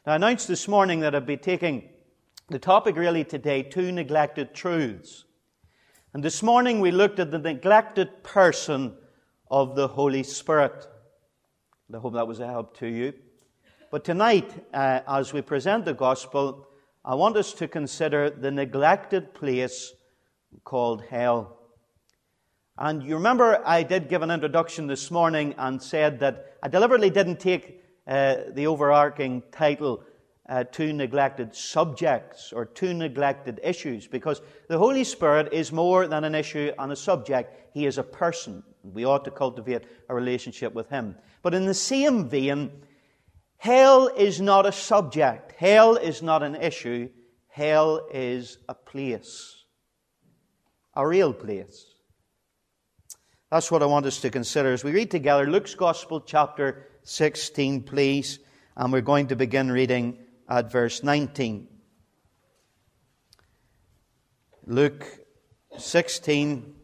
Now, I announced this morning that I'd be taking the topic really today, two neglected truths. And this morning we looked at the neglected person of the Holy Spirit. I hope that was a help to you. But tonight, as we present the gospel, I want us to consider the neglected place called hell. And you remember I did give an introduction this morning and said that I deliberately didn't take the overarching title, two neglected subjects or two neglected issues, because the Holy Spirit is more than an issue and a subject. He is a person. We ought to cultivate a relationship with Him. But in the same vein, hell is not a subject. Hell is not an issue. Hell is a place. A real place. That's what I want us to consider as we read together Luke's Gospel, chapter 16, please. And we're going to begin reading at verse 19. Luke 16,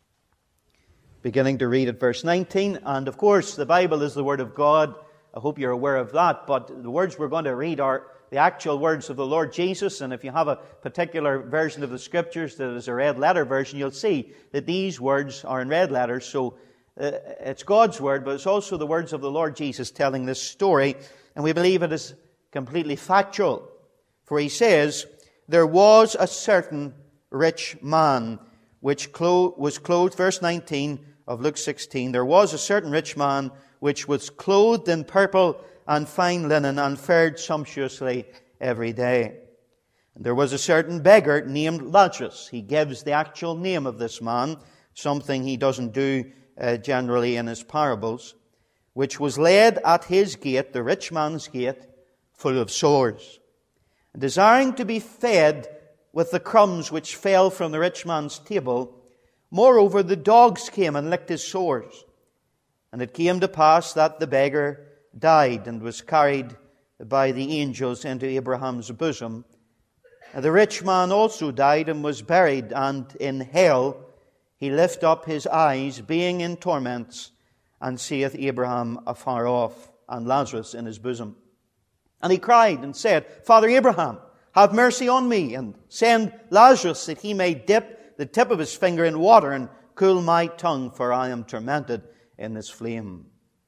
beginning to read at verse 19. And of course, the Bible is the Word of God. I hope you're aware of that. But the words we're going to read are the actual words of the Lord Jesus. And if you have a particular version of the Scriptures that is a red letter version, you'll see that these words are in red letters. So it's God's Word, but it's also the words of the Lord Jesus telling this story. And we believe it is completely factual. For He says, "There was a certain rich man which was clothed," verse 19 of Luke 16, "there was a certain rich man which was clothed in purple and fine linen, and fared sumptuously every day. And there was a certain beggar named Lazarus." He gives the actual name of this man, something he doesn't do generally in his parables, "which was laid at his gate," the rich man's gate, "full of sores, and desiring to be fed with the crumbs which fell from the rich man's table. Moreover, the dogs came and licked his sores. And it came to pass that the beggar died and was carried by the angels into Abraham's bosom. And the rich man also died and was buried, and in hell he lift up his eyes, being in torments, and seeth Abraham afar off, and Lazarus in his bosom. And he cried and said, Father Abraham, have mercy on me, and send Lazarus that he may dip the tip of his finger in water and cool my tongue, for I am tormented in this flame.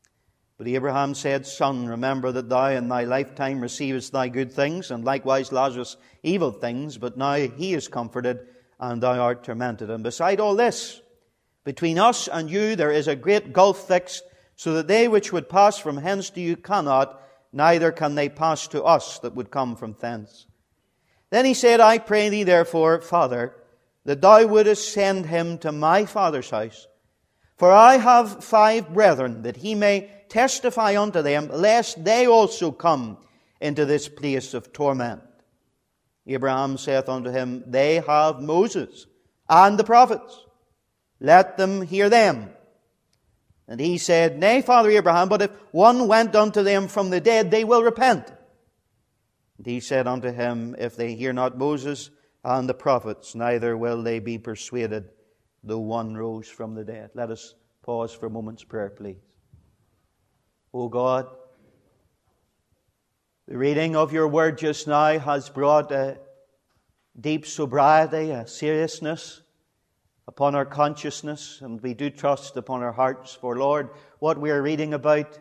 But Abraham said, Son, remember that thou in thy lifetime receivest thy good things, and likewise Lazarus evil things, but now he is comforted, and thou art tormented. And beside all this, between us and you there is a great gulf fixed, so that they which would pass from hence to you cannot, neither can they pass to us that would come from thence. Then he said, I pray thee therefore, Father, that thou wouldest send him to my father's house. For I have 5 brethren, that he may testify unto them, lest they also come into this place of torment. Abraham saith unto him, They have Moses and the prophets. Let them hear them. And he said, Nay, Father Abraham, but if one went unto them from the dead, they will repent. And he said unto him, If they hear not Moses and the prophets, neither will they be persuaded, though one rose from the dead. Let us pause for a moment's prayer, please. O God, the reading of your word just now has brought a deep sobriety, a seriousness upon our consciousness, and we do trust upon our hearts. For, Lord, what we are reading about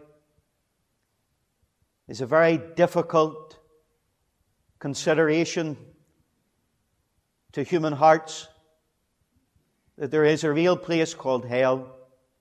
is a very difficult consideration to human hearts, that there is a real place called hell,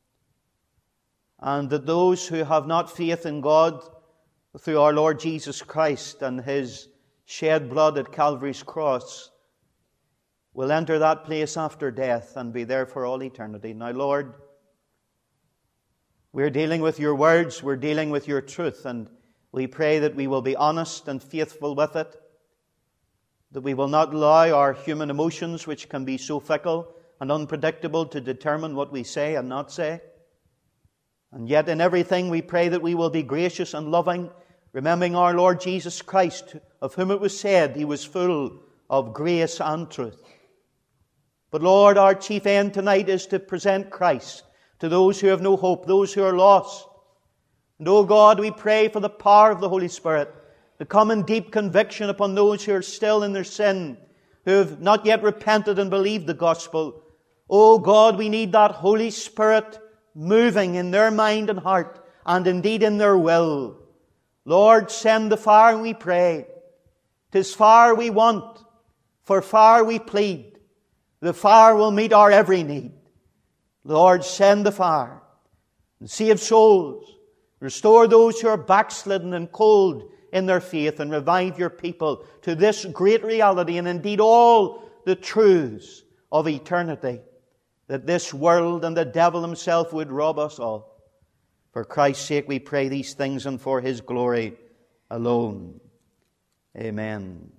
and that those who have not faith in God through our Lord Jesus Christ and His shed blood at Calvary's cross will enter that place after death and be there for all eternity. Now, Lord, we're dealing with your words, we're dealing with your truth, and we pray that we will be honest and faithful with it, that we will not allow our human emotions, which can be so fickle and unpredictable, to determine what we say and not say. And yet in everything we pray that we will be gracious and loving, remembering our Lord Jesus Christ, of whom it was said He was full of grace and truth. But Lord, our chief end tonight is to present Christ to those who have no hope, those who are lost. And, O God, we pray for the power of the Holy Spirit to come in deep conviction upon those who are still in their sin, who have not yet repented and believed the gospel. Oh God, we need that Holy Spirit moving in their mind and heart, and indeed in their will. Lord, send the fire, we pray. 'Tis fire we want, for fire we plead. The fire will meet our every need. Lord, send the fire and save souls. Restore those who are backslidden and cold in their faith, and revive your people to this great reality and indeed all the truths of eternity, that this world and the devil himself would rob us of. For Christ's sake we pray these things, and for His glory alone. Amen.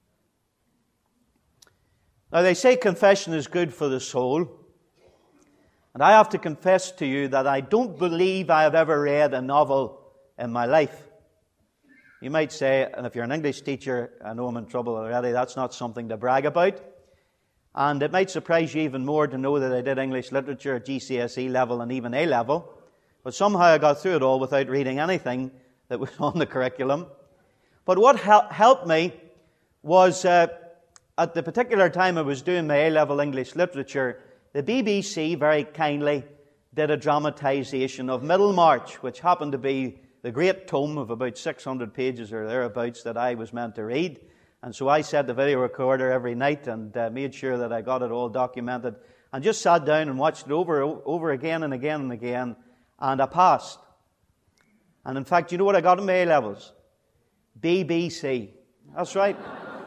Now they say confession is good for the soul. And I have to confess to you that I don't believe I have ever read a novel in my life. You might say, and if you're an English teacher, I know I'm in trouble already, that's not something to brag about. And it might surprise you even more to know that I did English literature at GCSE level and even A level. But somehow I got through it all without reading anything that was on the curriculum. But what helped me was, at the particular time I was doing my A-level English literature, the BBC very kindly did a dramatisation of Middlemarch, which happened to be the great tome of about 600 pages or thereabouts that I was meant to read. And so I set the video recorder every night and made sure that I got it all documented, and just sat down and watched it over again and again and again, and I passed. And in fact, you know what I got in my A-levels? BBC. That's right.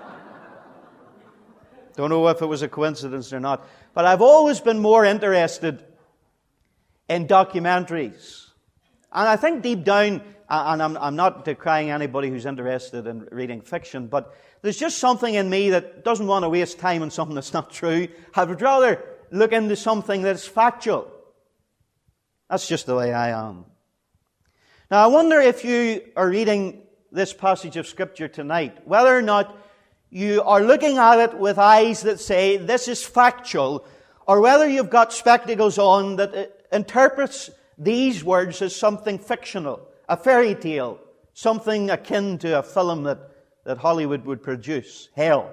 Don't know if it was a coincidence or not. But I've always been more interested in documentaries. And I think deep down, and I'm not decrying anybody who's interested in reading fiction, but there's just something in me that doesn't want to waste time on something that's not true. I would rather look into something that's factual. That's just the way I am. Now, I wonder if you are reading this passage of Scripture tonight, whether or not you are looking at it with eyes that say this is factual, or whether you've got spectacles on that interprets these words as something fictional, a fairy tale, something akin to a film that Hollywood would produce, hell.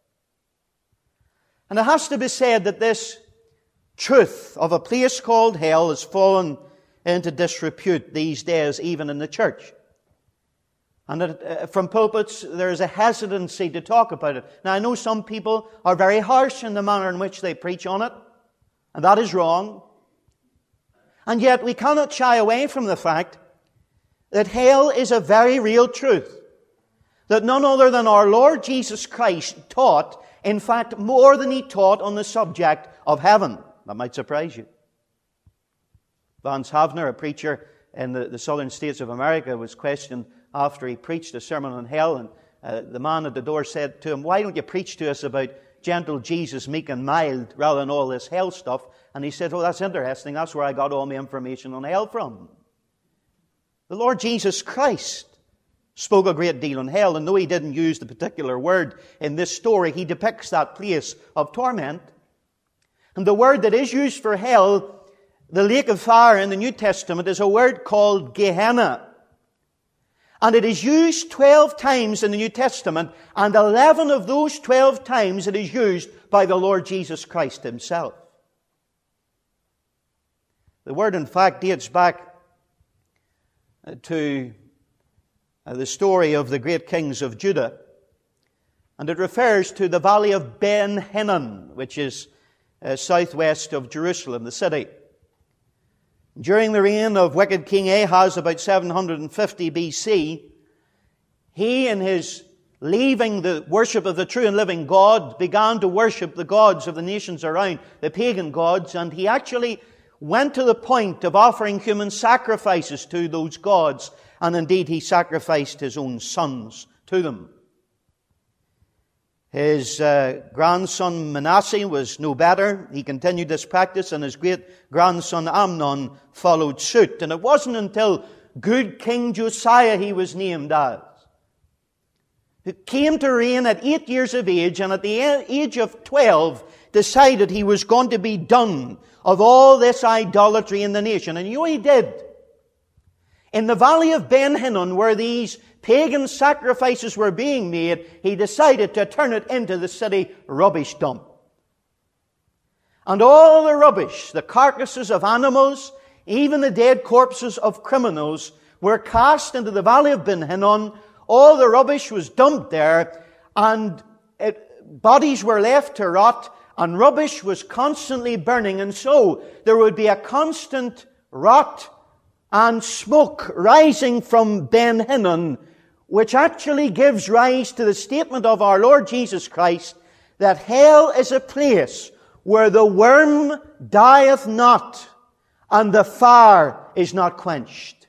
And it has to be said that this truth of a place called hell has fallen into disrepute these days, even in the church. And that, from pulpits, there is a hesitancy to talk about it. Now, I know some people are very harsh in the manner in which they preach on it, and that is wrong. And yet, we cannot shy away from the fact that hell is a very real truth, that none other than our Lord Jesus Christ taught, in fact, more than He taught on the subject of heaven. That might surprise you. Vance Havner, a preacher in the southern states of America, was questioned after he preached a sermon on hell, and the man at the door said to him, "Why don't you preach to us about gentle Jesus, meek and mild, rather than all this hell stuff?" And he said, "Oh, that's interesting. That's where I got all my information on hell from." The Lord Jesus Christ spoke a great deal on hell, and though He didn't use the particular word in this story, He depicts that place of torment. And the word that is used for hell, the lake of fire in the New Testament, is a word called Gehenna. And it is used 12 times in the New Testament, and 11 of those 12 times it is used by the Lord Jesus Christ Himself. The word, in fact, dates back to the story of the great kings of Judah. And it refers to the valley of Ben Hinnom, which is southwest of Jerusalem, the city. During the reign of wicked King Ahaz, about 750 BC, he, in his leaving the worship of the true and living God, began to worship the gods of the nations around, the pagan gods, and he actually went to the point of offering human sacrifices to those gods, and indeed he sacrificed his own sons to them. His grandson Manasseh was no better. He continued this practice, and his great-grandson Amnon followed suit. And it wasn't until good King Josiah, he was named as, who came to reign at 8 years of age, and at the age of 12 decided he was going to be done of all this idolatry in the nation. And you know what he did? In the valley of Ben Hinnom, where these pagan sacrifices were being made, he decided to turn it into the city rubbish dump. And all the rubbish, the carcasses of animals, even the dead corpses of criminals, were cast into the valley of Ben Hinnom. All the rubbish was dumped there, and bodies were left to rot, and rubbish was constantly burning, and so there would be a constant rot and smoke rising from Ben Hinnom, which actually gives rise to the statement of our Lord Jesus Christ that hell is a place where the worm dieth not and the fire is not quenched.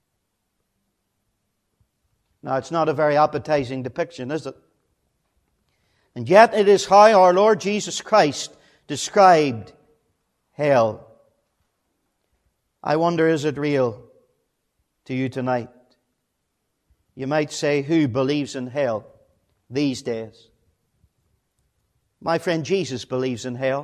Now, it's not a very appetizing depiction, is it? And yet it is how our Lord Jesus Christ described hell. I wonder, is it real to you tonight? You might say, who believes in hell these days? My friend, Jesus believes in hell.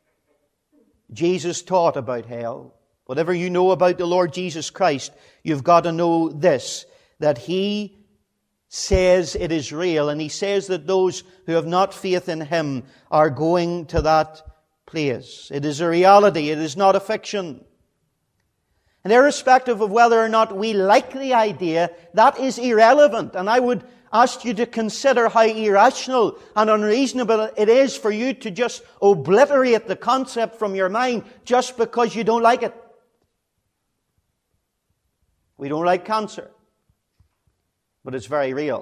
Jesus taught about hell. Whatever you know about the Lord Jesus Christ, you've got to know this, that He says it is real, and He says that those who have not faith in Him are going to that place. It is a reality. It is not a fiction. And irrespective of whether or not we like the idea, that is irrelevant. And I would ask you to consider how irrational and unreasonable it is for you to just obliterate the concept from your mind just because you don't like it. We don't like cancer, but it's very real.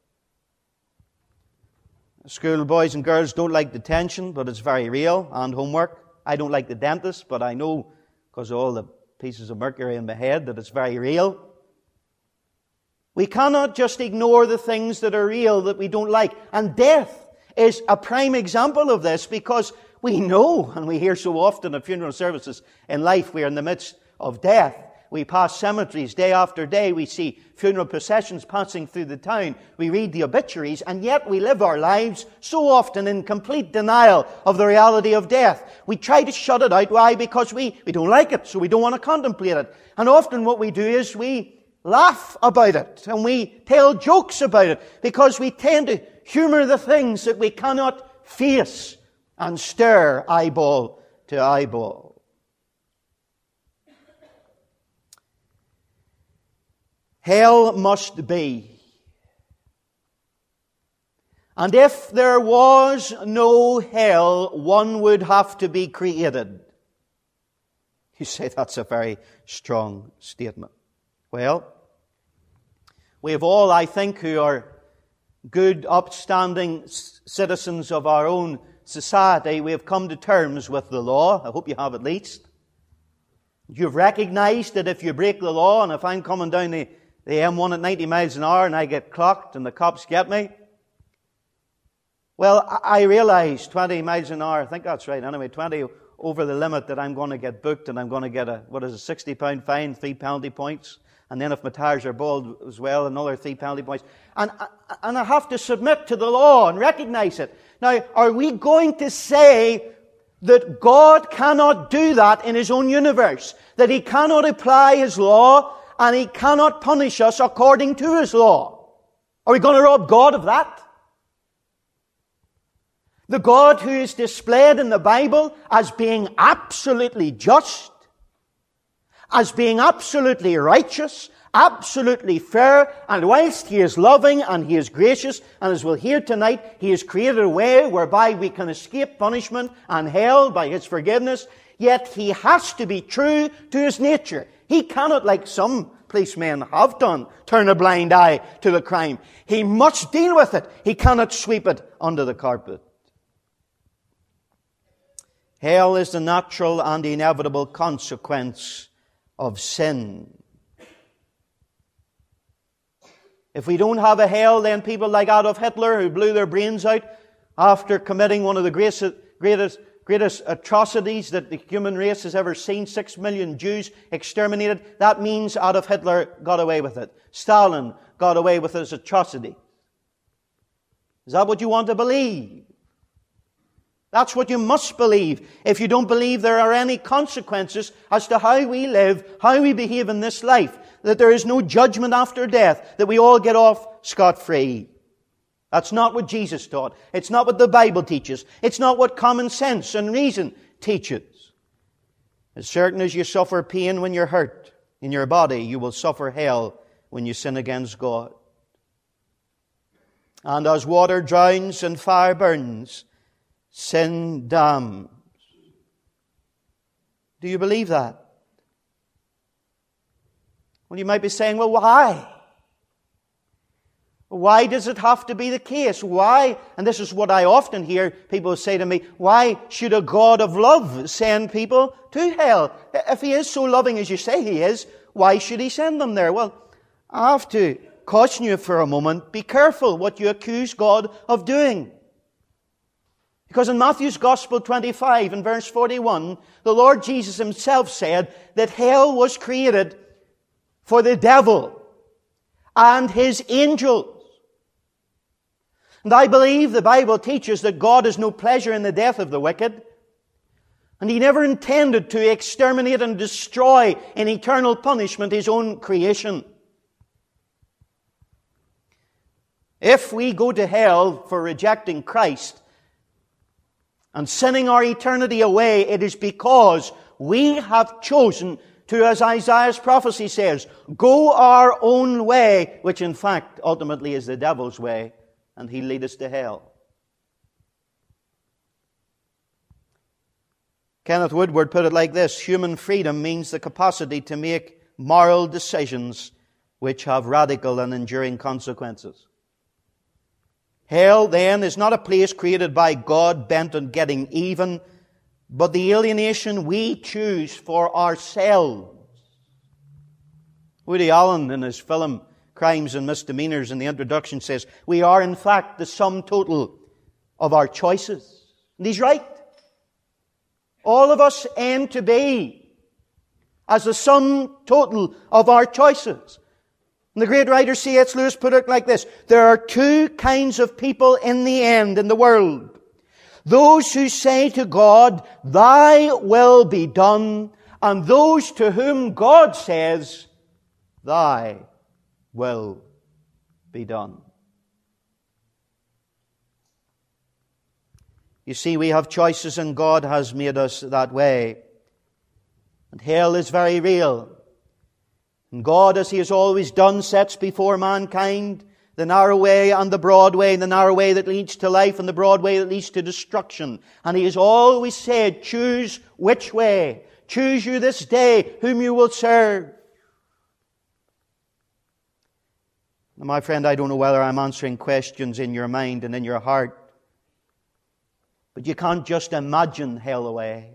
School boys and girls don't like detention, but it's very real, and homework. I don't like the dentist, but I know, because of all the pieces of mercury in my head, that it's very real. We cannot just ignore the things that are real that we don't like. And death is a prime example of this, because we know, and we hear so often at funeral services in life, we are in the midst of death. We pass cemeteries day after day. We see funeral processions passing through the town. We read the obituaries, and yet we live our lives so often in complete denial of the reality of death. We try to shut it out. Why? Because we don't like it, so we don't want to contemplate it. And often what we do is we laugh about it, and we tell jokes about it, because we tend to humor the things that we cannot face and stare eyeball to eyeball. Hell must be. And if there was no hell, one would have to be created. You say that's a very strong statement. Well, we have all, I think, who are good, upstanding citizens of our own society, we have come to terms with the law. I hope you have at least. You've recognized that if you break the law, and if I'm coming down the M1 at 90 miles an hour and I get clocked and the cops get me, well, I realize 20 miles an hour, I think that's right, anyway, 20 over the limit, that I'm going to get booked and I'm going to get a £60 fine, 3 penalty points. And then if my tires are bald as well, another 3 penalty points. And I have to submit to the law and recognize it. Now, are we going to say that God cannot do that in His own universe? That He cannot apply His law and He cannot punish us according to His law? Are we going to rob God of that? The God who is displayed in the Bible as being absolutely just, as being absolutely righteous, absolutely fair, and whilst He is loving and He is gracious, and as we'll hear tonight, He has created a way whereby we can escape punishment and hell by His forgiveness, yet He has to be true to His nature. He cannot, like some policemen have done, turn a blind eye to the crime. He must deal with it. He cannot sweep it under the carpet. Hell is the natural and inevitable consequence of sin. If we don't have a hell, then people like Adolf Hitler, who blew their brains out after committing one of the greatest atrocities that the human race has ever seen, 6 million Jews exterminated, that means Adolf Hitler got away with it. Stalin got away with his atrocity. Is that what you want to believe? That's what you must believe. If you don't believe there are any consequences as to how we live, how we behave in this life, that there is no judgment after death, that we all get off scot-free. That's not what Jesus taught. It's not what the Bible teaches. It's not what common sense and reason teaches. As certain as you suffer pain when you're hurt in your body, you will suffer hell when you sin against God. And as water drowns and fire burns, sin damns. Do you believe that? Well, you might be saying, well, why? Why does it have to be the case? Why? And this is what I often hear people say to me, why should a God of love send people to hell? If He is so loving as you say He is, why should He send them there? Well, I have to caution you for a moment, be careful what you accuse God of doing. Because in Matthew's Gospel 25 and verse 41, the Lord Jesus Himself said that hell was created for the devil and his angels. And I believe the Bible teaches that God has no pleasure in the death of the wicked. And He never intended to exterminate and destroy in eternal punishment His own creation. If we go to hell for rejecting Christ and sinning our eternity away, it is because we have chosen to, as Isaiah's prophecy says, go our own way, which in fact ultimately is the devil's way, and he'll lead us to hell. Kenneth Woodward put it like this: human freedom means the capacity to make moral decisions which have radical and enduring consequences. Hell, then, is not a place created by God bent on getting even, but the alienation we choose for ourselves. Woody Allen, in his film Crimes and Misdemeanors, in the introduction says, we are in fact the sum total of our choices. And he's right. All of us aim to be as the sum total of our choices. And the great writer C.S. Lewis put it like this: there are two kinds of people in the end in the world. Those who say to God, Thy will be done, and those to whom God says, Thy will be done. You see, we have choices and God has made us that way. And hell is very real. And God, as He has always done, sets before mankind the narrow way and the broad way, the narrow way that leads to life and the broad way that leads to destruction. And He has always said, choose which way. Choose you this day whom you will serve. Now, my friend, I don't know whether I'm answering questions in your mind and in your heart, but you can't just imagine hell away.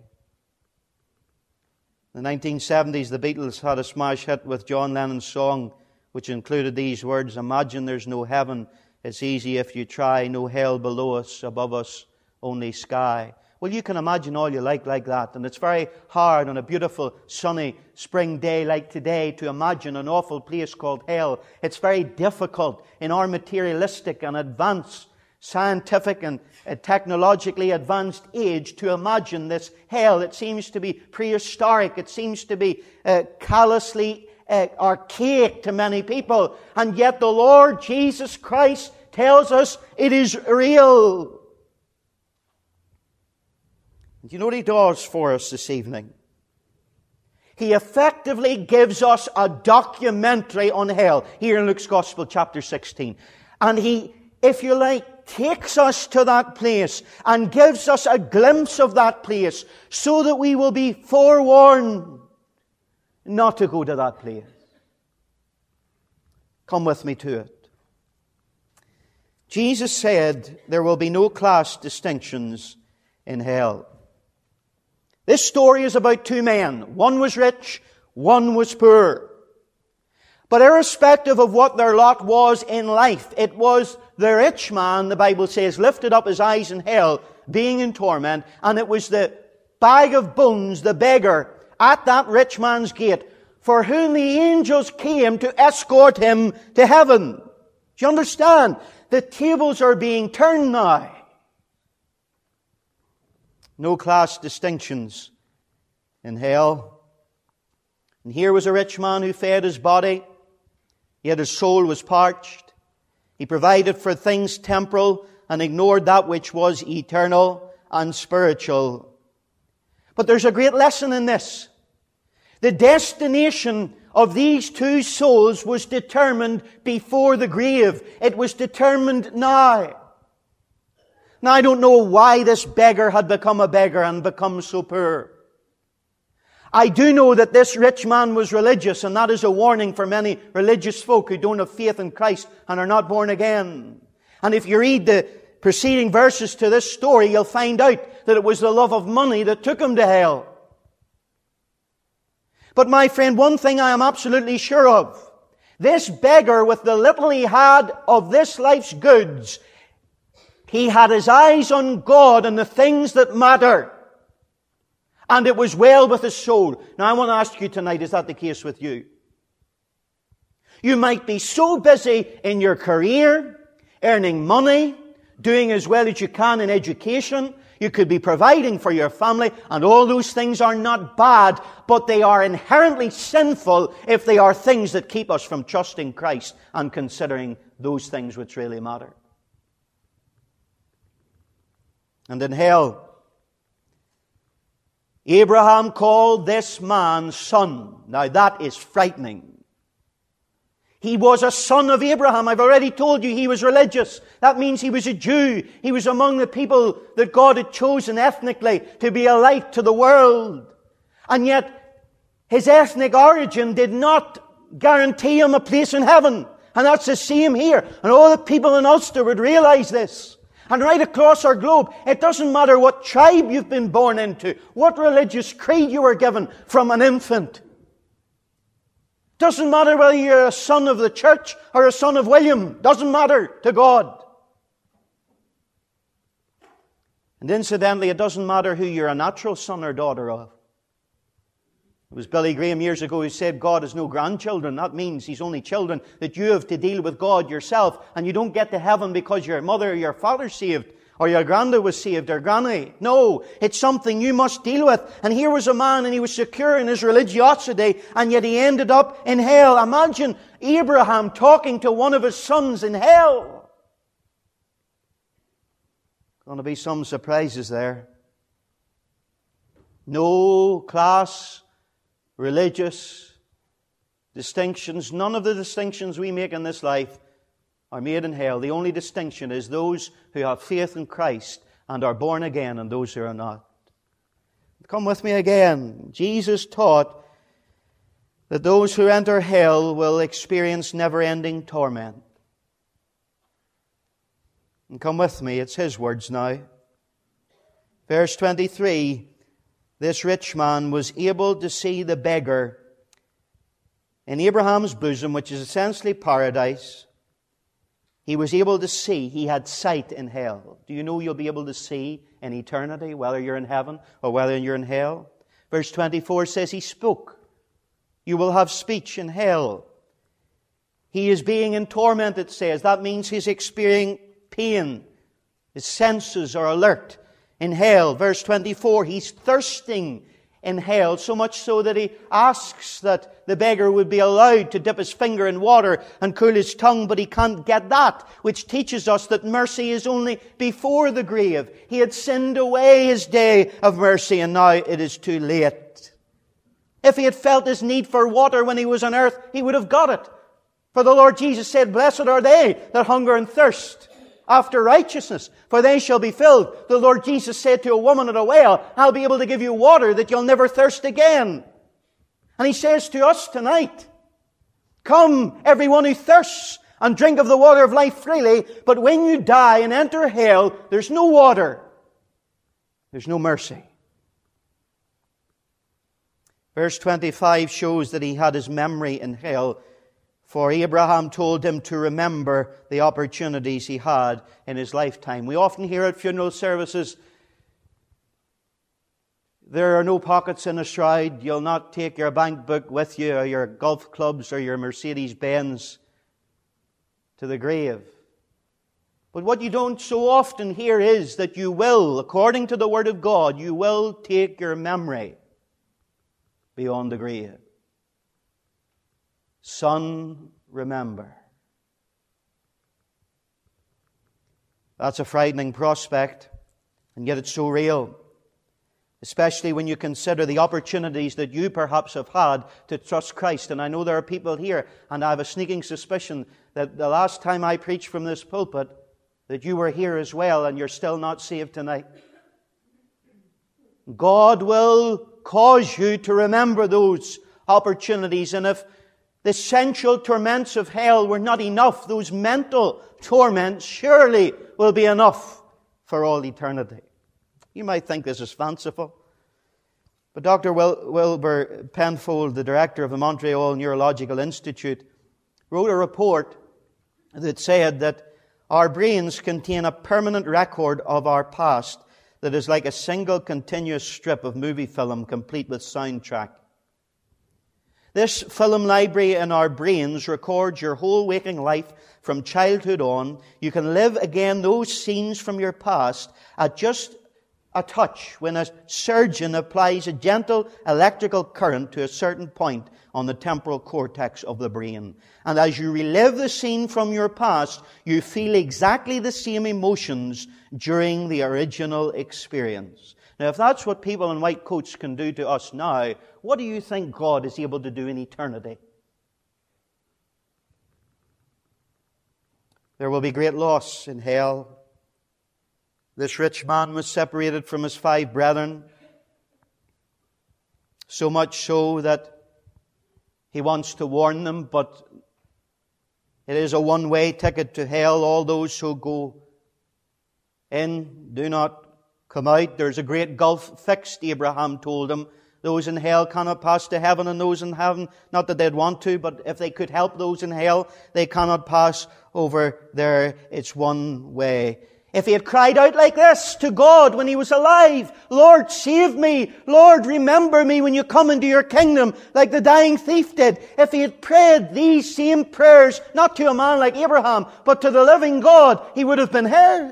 In the 1970s, the Beatles had a smash hit with John Lennon's song, which included these words: imagine there's no heaven, it's easy if you try, no hell below us, above us, only sky. Well, you can imagine all you like that, and it's very hard on a beautiful, sunny spring day like today to imagine an awful place called hell. It's very difficult in our materialistic and advanced, scientific and technologically advanced age to imagine this hell. It seems to be prehistoric. It seems to be callously archaic to many people. And yet the Lord Jesus Christ tells us it is real. Do you know what He does for us this evening? He effectively gives us a documentary on hell here in Luke's Gospel chapter 16. And He, if you like, takes us to that place and gives us a glimpse of that place so that we will be forewarned not to go to that place. Come with me to it. Jesus said there will be no class distinctions in hell. This story is about two men. One was rich, one was poor. But irrespective of what their lot was in life, it was the rich man, the Bible says, lifted up his eyes in hell, being in torment, and it was the bag of bones, the beggar, at that rich man's gate, for whom the angels came to escort him to heaven. Do you understand? The tables are being turned now. No class distinctions in hell. And here was a rich man who fed his body, yet his soul was parched. He provided for things temporal and ignored that which was eternal and spiritual. But there's a great lesson in this. The destination of these two souls was determined before the grave. It was determined now. Now, I don't know why this beggar had become a beggar and become so poor. I do know that this rich man was religious, and that is a warning for many religious folk who don't have faith in Christ and are not born again. And if you read the preceding verses to this story, you'll find out that it was the love of money that took him to hell. But my friend, one thing I am absolutely sure of, this beggar, with the little he had of this life's goods, he had his eyes on God and the things that matter. And it was well with his soul. Now I want to ask you tonight, is that the case with you? You might be so busy in your career, earning money, doing as well as you can in education. You could be providing for your family, and all those things are not bad, but they are inherently sinful if they are things that keep us from trusting Christ and considering those things which really matter. And in hell, Abraham called this man son. Now that is frightening. He was a son of Abraham. I've already told you he was religious. That means he was a Jew. He was among the people that God had chosen ethnically to be a light to the world. And yet, his ethnic origin did not guarantee him a place in heaven. And that's the same here. And all the people in Ulster would realize this. And right across our globe, it doesn't matter what tribe you've been born into, what religious creed you were given from an infant. Doesn't matter whether you're a son of the church or a son of William. Doesn't matter to God. And incidentally, it doesn't matter who you're a natural son or daughter of. It was Billy Graham years ago who said God has no grandchildren. That means He's only children that you have to deal with God yourself. And you don't get to heaven because your mother or your father saved, or your granda was saved, or granny. No, it's something you must deal with. And here was a man, and he was secure in his religiosity, and yet he ended up in hell. Imagine Abraham talking to one of his sons in hell. Going to be some surprises there. No class, religious distinctions, none of the distinctions we make in this life are made in hell. The only distinction is those who have faith in Christ and are born again and those who are not. Come with me again. Jesus taught that those who enter hell will experience never-ending torment. And come with me, it's His words now. Verse 23, this rich man was able to see the beggar in Abraham's bosom, which is essentially paradise. He was able to see. He had sight in hell. Do you know you'll be able to see in eternity, whether you're in heaven or whether you're in hell? Verse 24 says he spoke. You will have speech in hell. He is being in torment, it says. That means he's experiencing pain. His senses are alert in hell. Verse 24, he's thirsting in hell, so much so that he asks that the beggar would be allowed to dip his finger in water and cool his tongue, but he can't get that, which teaches us that mercy is only before the grave. He had sinned away his day of mercy, and now it is too late. If he had felt his need for water when he was on earth, he would have got it. For the Lord Jesus said, "Blessed are they that hunger and thirst after righteousness, for they shall be filled." The Lord Jesus said to a woman at a well, "I'll be able to give you water that you'll never thirst again." And He says to us tonight, "Come, everyone who thirsts, and drink of the water of life freely, but when you die and enter hell, there's no water. There's no mercy." Verse 25 shows that he had his memory in hell, for Abraham told him to remember the opportunities he had in his lifetime. We often hear at funeral services, there are no pockets in a shroud. You'll not take your bank book with you, or your golf clubs, or your Mercedes-Benz to the grave. But what you don't so often hear is that you will, according to the Word of God, you will take your memory beyond the grave. Son, remember. That's a frightening prospect, and yet it's so real. Especially when you consider the opportunities that you perhaps have had to trust Christ. And I know there are people here, and I have a sneaking suspicion that the last time I preached from this pulpit, that you were here as well, and you're still not saved tonight. God will cause you to remember those opportunities. And if the sensual torments of hell were not enough, those mental torments surely will be enough for all eternity. You might think this is fanciful, but Dr. Wilbur Penfold, the director of the Montreal Neurological Institute, wrote a report that said that our brains contain a permanent record of our past that is like a single continuous strip of movie film complete with soundtrack. This film library in our brains records your whole waking life from childhood on. You can live again those scenes from your past at just a touch when a surgeon applies a gentle electrical current to a certain point on the temporal cortex of the brain. And as you relive the scene from your past, you feel exactly the same emotions during the original experience. Now, if that's what people in white coats can do to us now, what do you think God is able to do in eternity? There will be great loss in hell. This rich man was separated from his 5 brethren, so much so that he wants to warn them, but it is a one-way ticket to hell. All those who go in do not come out. There's a great gulf fixed, Abraham told them. Those in hell cannot pass to heaven, and those in heaven, not that they'd want to, but if they could help those in hell, they cannot pass over there. It's one way. If he had cried out like this to God when he was alive, Lord, save me. Lord, remember me when you come into your kingdom, like the dying thief did. If he had prayed these same prayers, not to a man like Abraham, but to the living God, he would have been heard.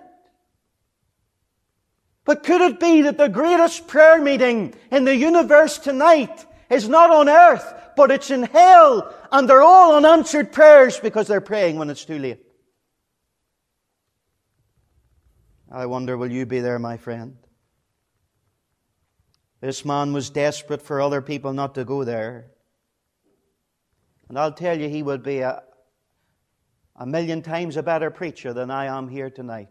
But could it be that the greatest prayer meeting in the universe tonight is not on earth, but it's in hell, and they're all unanswered prayers because they're praying when it's too late? I wonder, will you be there, my friend? This man was desperate for other people not to go there. And I'll tell you, he would be a million times a better preacher than I am here tonight.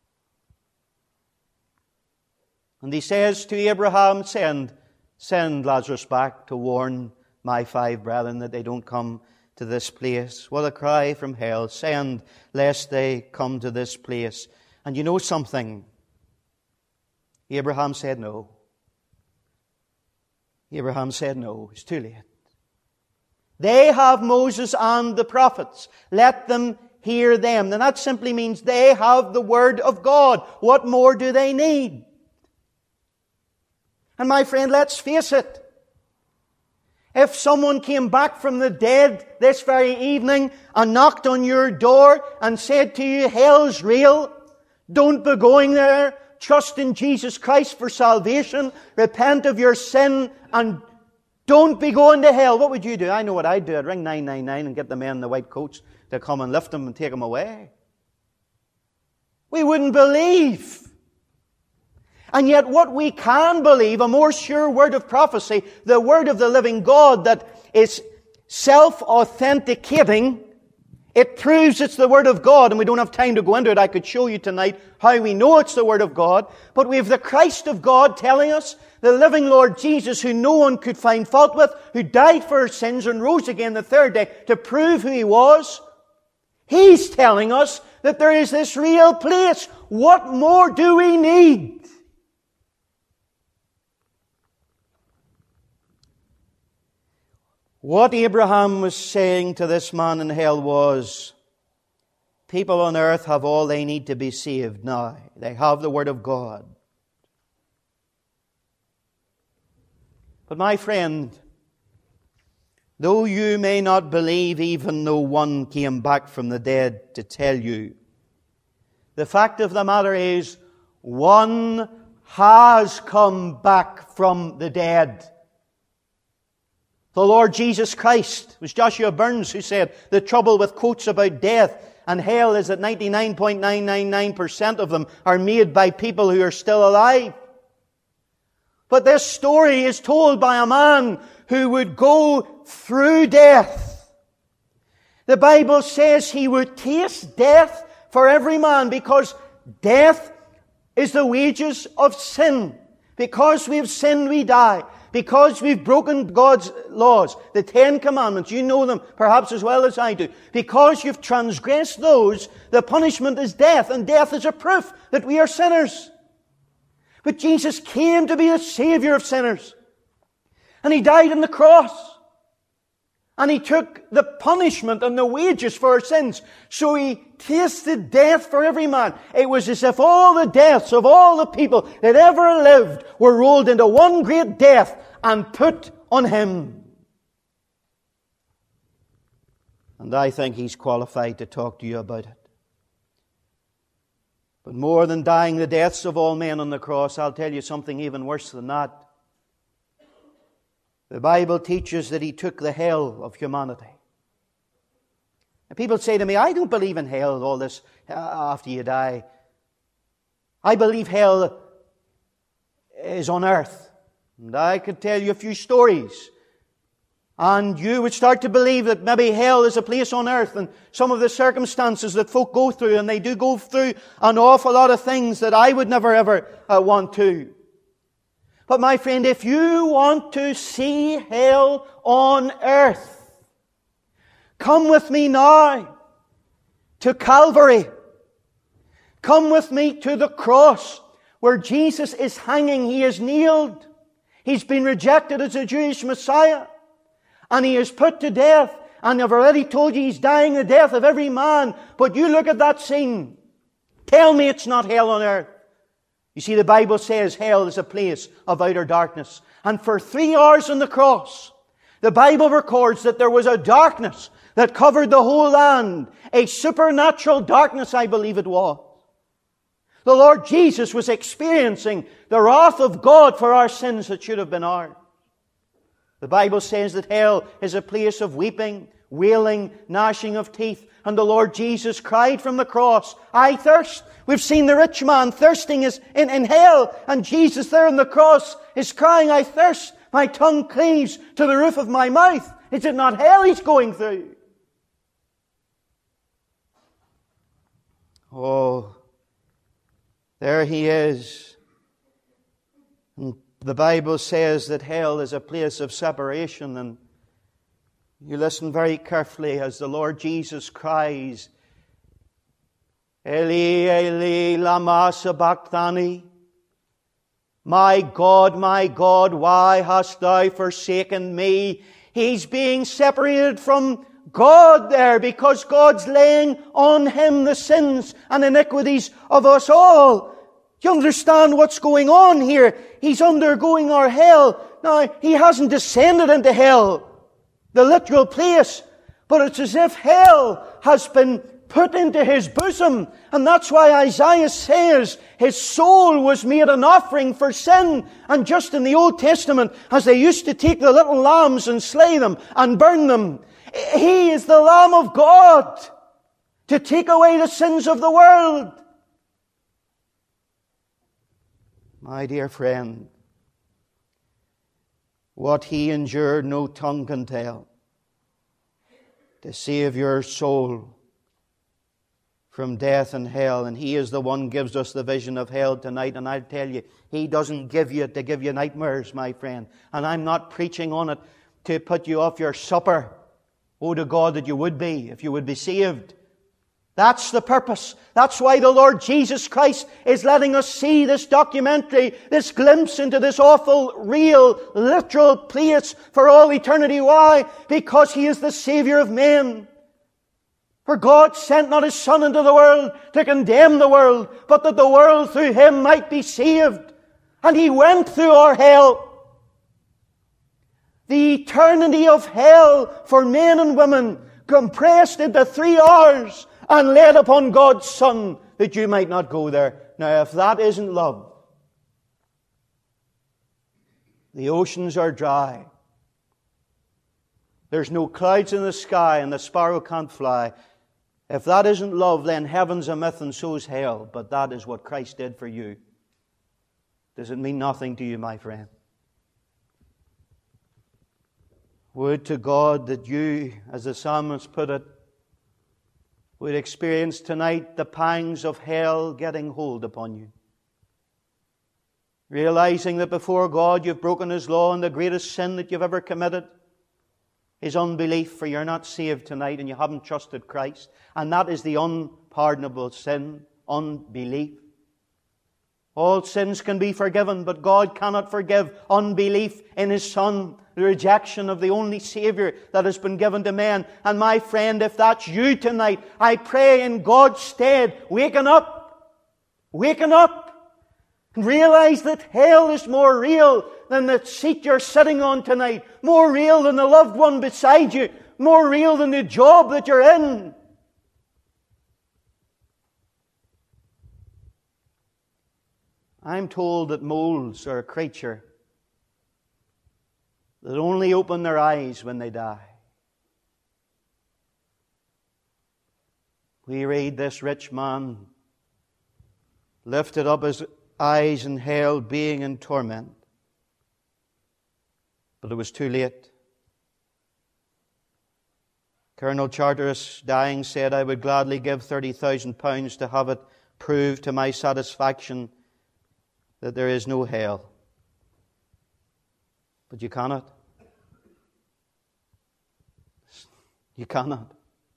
And he says to Abraham, send Lazarus back to warn my 5 brethren that they don't come to this place. What a cry from hell. Send, lest they come to this place. And you know something? Abraham said no. Abraham said no. It's too late. They have Moses and the prophets. Let them hear them. And that simply means they have the Word of God. What more do they need? And my friend, let's face it. If someone came back from the dead this very evening and knocked on your door and said to you, hell's real, don't be going there, trust in Jesus Christ for salvation, repent of your sin, and don't be going to hell, what would you do? I know what I'd do. I'd ring 999 and get the men in the white coats to come and lift them and take them away. We wouldn't believe. And yet what we can believe, a more sure word of prophecy, the word of the living God that is self-authenticating, it proves it's the Word of God, and we don't have time to go into it. I could show you tonight how we know it's the Word of God. But we have the Christ of God telling us, the living Lord Jesus, who no one could find fault with, who died for our sins and rose again the 3rd day to prove who He was. He's telling us that there is this real place. What more do we need? What Abraham was saying to this man in hell was, people on earth have all they need to be saved now. They have the Word of God. But my friend, though you may not believe even though one came back from the dead to tell you, the fact of the matter is, one has come back from the dead. The Lord Jesus Christ, it was Joshua Burns who said, the trouble with quotes about death and hell is that 99.999% of them are made by people who are still alive. But this story is told by a man who would go through death. The Bible says he would taste death for every man, because death is the wages of sin. Because we've sinned, we die. Because we've broken God's laws, the 10 Commandments, you know them perhaps as well as I do. Because you've transgressed those, the punishment is death, and death is a proof that we are sinners. But Jesus came to be the Savior of sinners. And He died on the cross. And He took the punishment and the wages for our sins. So He tasted death for every man. It was as if all the deaths of all the people that ever lived were rolled into one great death and put on Him. And I think He's qualified to talk to you about it. But more than dying the deaths of all men on the cross, I'll tell you something even worse than that. The Bible teaches that He took the hell of humanity. And people say to me, I don't believe in hell, all this after you die. I believe hell is on earth. And I could tell you a few stories. And you would start to believe that maybe hell is a place on earth, and some of the circumstances that folk go through, and they do go through an awful lot of things that I would never ever want to. But my friend, if you want to see hell on earth, come with me now to Calvary. Come with me to the cross where Jesus is hanging. He is nailed. He's been rejected as a Jewish Messiah. And He is put to death. And I've already told you He's dying the death of every man. But you look at that scene. Tell me it's not hell on earth. You see, the Bible says hell is a place of outer darkness. And for 3 hours on the cross, the Bible records that there was a darkness that covered the whole land. A supernatural darkness, I believe it was. The Lord Jesus was experiencing the wrath of God for our sins that should have been ours. The Bible says that hell is a place of weeping, wailing, gnashing of teeth. And the Lord Jesus cried from the cross, I thirst. We've seen the rich man thirsting in hell. And Jesus there on the cross is crying, I thirst. My tongue cleaves to the roof of my mouth. Is it not hell He's going through? Oh, there He is. And the Bible says that hell is a place of separation, and you listen very carefully as the Lord Jesus cries, Eli, Eli, lama sabachthani. My God, why hast Thou forsaken me? He's being separated from God there because God's laying on Him the sins and iniquities of us all. Do you understand what's going on here? He's undergoing our hell. Now, He hasn't descended into hell, the literal place, but it's as if hell has been put into His bosom. And that's why Isaiah says His soul was made an offering for sin. And just in the Old Testament, as they used to take the little lambs and slay them and burn them, He is the Lamb of God to take away the sins of the world. My dear friend, what He endured no tongue can tell to save your soul from death and hell. And He is the one who gives us the vision of hell tonight. And I tell you, He doesn't give you it to give you nightmares, my friend. And I'm not preaching on it to put you off your supper. Oh, to God that you would be, if you would be saved. That's the purpose. That's why the Lord Jesus Christ is letting us see this documentary, this glimpse into this awful, real, literal place for all eternity. Why? Because He is the Savior of men. For God sent not His Son into the world to condemn the world, but that the world through Him might be saved. And He went through our hell. The eternity of hell for men and women compressed into 3 hours and laid upon God's Son that you might not go there. Now, if that isn't love, the oceans are dry. There's no clouds in the sky and the sparrow can't fly. If that isn't love, then heaven's a myth and so's hell. But that is what Christ did for you. Does it mean nothing to you, my friend? Would to God that you, as the psalmist put it, would experience tonight the pangs of hell getting hold upon you. Realizing that before God you've broken His law, and the greatest sin that you've ever committed is unbelief, for you're not saved tonight and you haven't trusted Christ. And that is the unpardonable sin, unbelief. All sins can be forgiven, but God cannot forgive unbelief in His Son, the rejection of the only Savior that has been given to men. And my friend, if that's you tonight, I pray in God's stead, waken up. Waken up. And realize that hell is more real than the seat you're sitting on tonight. More real than the loved one beside you. More real than the job that you're in. I'm told that moles are a creature that only open their eyes when they die. We read this rich man lifted up his eyes in hell, being in torment. But it was too late. Colonel Charteris, dying, said, I would gladly give £30,000 to have it proved to my satisfaction that there is no hell. But you cannot. You cannot.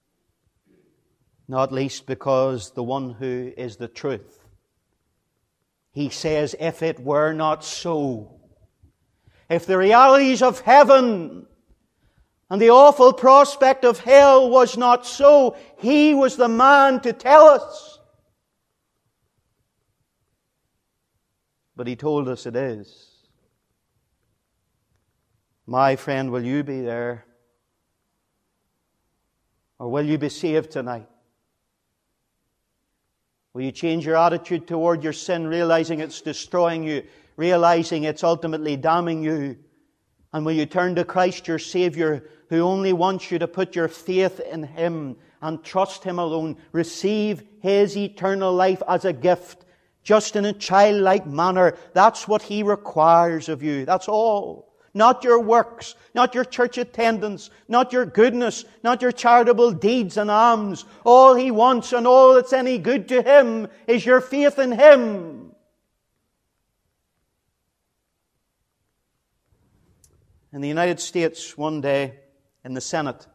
Not least because the one who is the truth, He says, if it were not so, if the realities of heaven and the awful prospect of hell was not so, He was the man to tell us. But He told us it is. My friend, will you be there? Or will you be saved tonight? Will you change your attitude toward your sin, realizing it's destroying you, realizing it's ultimately damning you? And will you turn to Christ, your Savior, who only wants you to put your faith in Him and trust Him alone? Receive His eternal life as a gift, just in a childlike manner. That's what He requires of you. That's all. Not your works, not your church attendance, not your goodness, not your charitable deeds and alms. All He wants and all that's any good to Him is your faith in Him. In the United States, one day, in the Senate,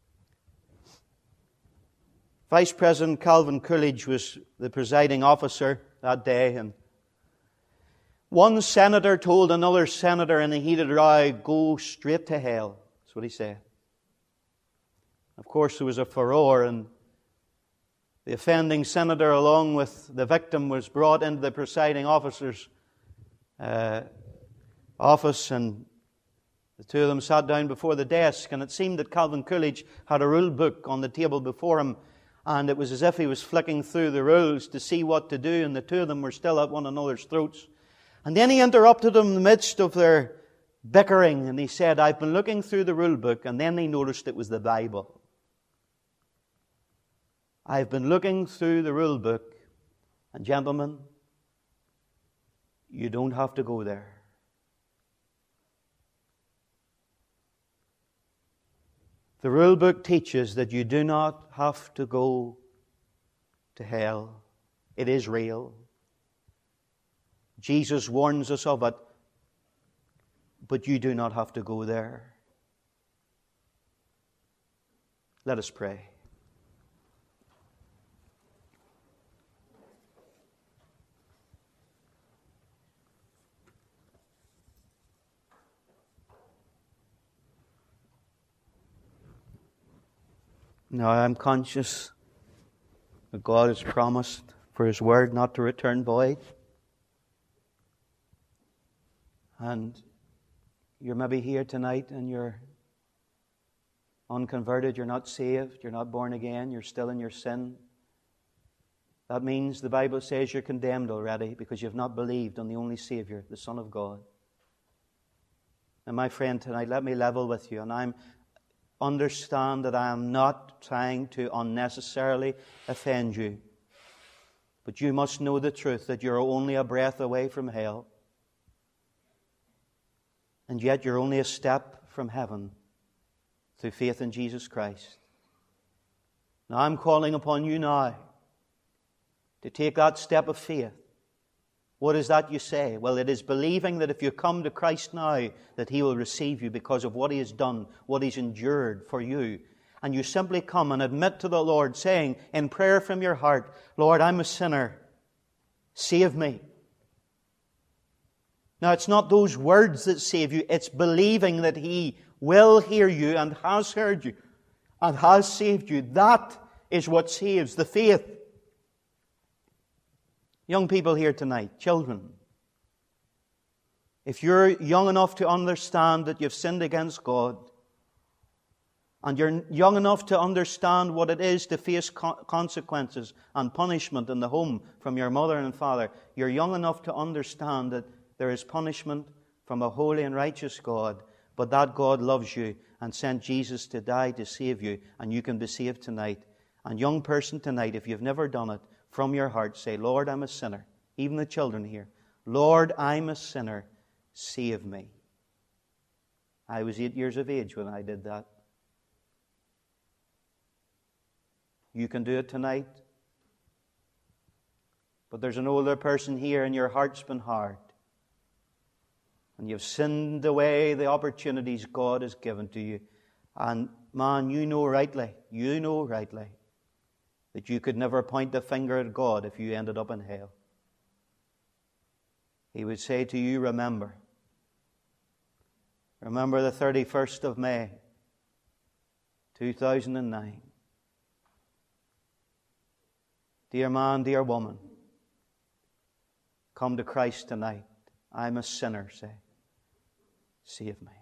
Vice President Calvin Coolidge was the presiding officer that day, and one senator told another senator in a heated row, go straight to hell. That's what he said. Of course, there was a furore, and the offending senator, along with the victim, was brought into the presiding officer's office, and the two of them sat down before the desk, and it seemed that Calvin Coolidge had a rule book on the table before him, and it was as if he was flicking through the rules to see what to do, and the two of them were still at one another's throats. And then he interrupted them in the midst of their bickering, and he said, I've been looking through the rule book, and then he noticed it was the Bible. I've been looking through the rule book, and gentlemen, you don't have to go there. The rule book teaches that you do not have to go to hell. It is real. Jesus warns us of it, but you do not have to go there. Let us pray. Now I am conscious that God has promised for His word not to return void. And you're maybe here tonight and you're unconverted, you're not saved, you're not born again, you're still in your sin. That means the Bible says you're condemned already because you've not believed on the only Savior, the Son of God. And my friend, tonight, let me level with you. And understand that I am not trying to unnecessarily offend you. But you must know the truth that you're only a breath away from hell. And yet you're only a step from heaven through faith in Jesus Christ. Now I'm calling upon you now to take that step of faith. What is that you say? Well, it is believing that if you come to Christ now, that He will receive you because of what He has done, what He's endured for you. And you simply come and admit to the Lord, saying in prayer from your heart, Lord, I'm a sinner. Save me. Now, it's not those words that save you. It's believing that He will hear you and has heard you and has saved you. That is what saves, the faith. Young people here tonight, children, if you're young enough to understand that you've sinned against God, and you're young enough to understand what it is to face consequences and punishment in the home from your mother and father, you're young enough to understand that there is punishment from a holy and righteous God, but that God loves you and sent Jesus to die to save you, and you can be saved tonight. And young person tonight, if you've never done it, from your heart say, Lord, I'm a sinner. Even the children here. Lord, I'm a sinner. Save me. I was 8 years of age when I did that. You can do it tonight. But there's an older person here and your heart's been hard. And you've sinned away the opportunities God has given to you. And man, you know rightly that you could never point the finger at God if you ended up in hell. He would say to you, remember the 31st of May, 2009. Dear man, dear woman, come to Christ tonight. I'm a sinner, say. Save me.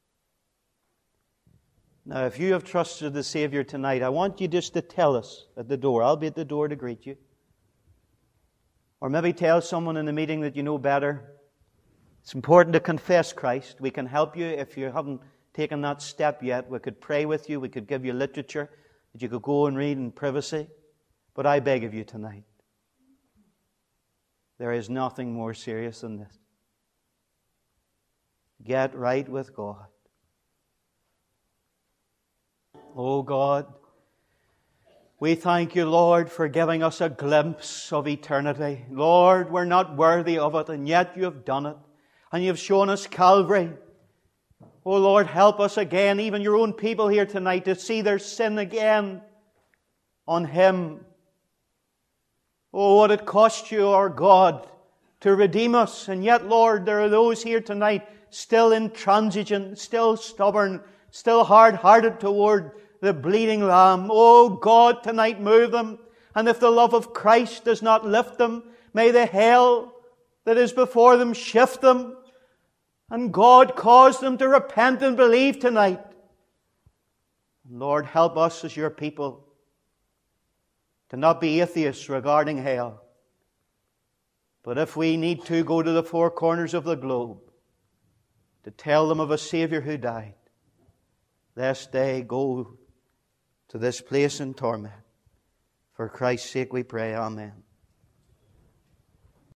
Now, if you have trusted the Savior tonight, I want you just to tell us at the door. I'll be at the door to greet you. Or maybe tell someone in the meeting that you know better. It's important to confess Christ. We can help you if you haven't taken that step yet. We could pray with you. We could give you literature that you could go and read in privacy. But I beg of you tonight, there is nothing more serious than this. Get right with God. Oh God, we thank you, Lord, for giving us a glimpse of eternity. Lord, we're not worthy of it, and yet you have done it. And you've shown us Calvary. Oh Lord, help us again, even your own people here tonight, to see their sin again on Him. Oh, what it cost you, our God, to redeem us. And yet, Lord, there are those here tonight still intransigent, still stubborn, still hard-hearted toward the bleeding Lamb. Oh God, tonight move them. And if the love of Christ does not lift them, may the hell that is before them shift them. And God, cause them to repent and believe tonight. Lord, help us as your people to not be atheists regarding hell. But if we need to, go to the four corners of the globe to tell them of a Savior who died, lest they go to this place in torment. For Christ's sake we pray, amen.